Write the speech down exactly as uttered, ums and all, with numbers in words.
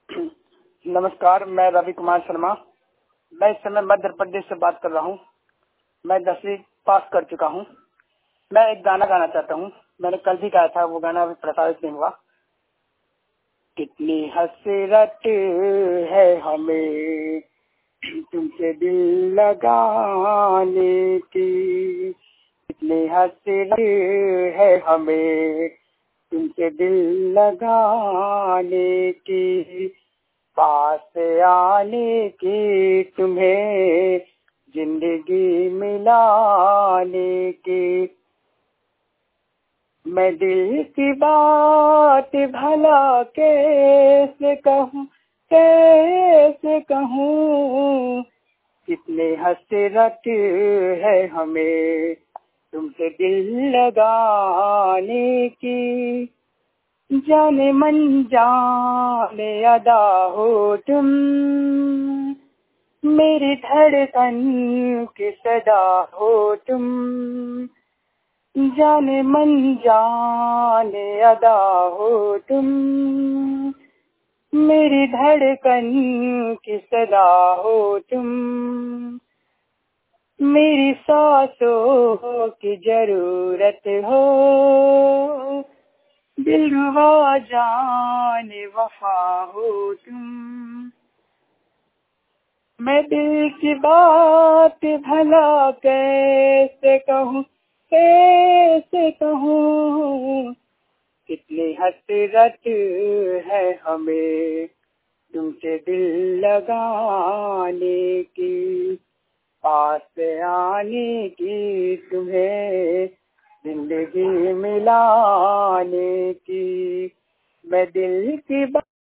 नमस्कार, मैं रवि कुमार शर्मा। मैं इस समय मध्य प्रदेश से बात कर रहा हूँ। मैं दसवीं पास कर चुका हूँ। मैं एक गाना गाना चाहता हूँ। मैंने कल भी गाया था, वो गाना अभी प्रसारित नहीं हुआ। कितनी हसरत है हमें तुमसे दिल लगाने की, कितनी हसरत है हमें तुमसे दिल लगाने की, पास आने की, तुम्हें जिंदगी मिलाने की। मैं दिल की बात भला कैसे कहूँ, कैसे कहूँ, कितने हसरत है हमें तुमसे दिल लगाने की। जाने मन जाने अदा हो तुम, मेरी धड़कन की सदा हो तुम। जाने मन जाने अदा हो तुम, मेरी धड़कन की सदा हो तुम। मेरी सांसों की जरूरत हो, दिलरुबा जाने वफा हो तुम। मैं दिल की बात भला कैसे कहूँ, कैसे कहूँ, कितनी हसरत है हमें तुमसे दिल लगाने की, पास आने की, तुम्हें जिंदगी मिलाने की। मैं दिल की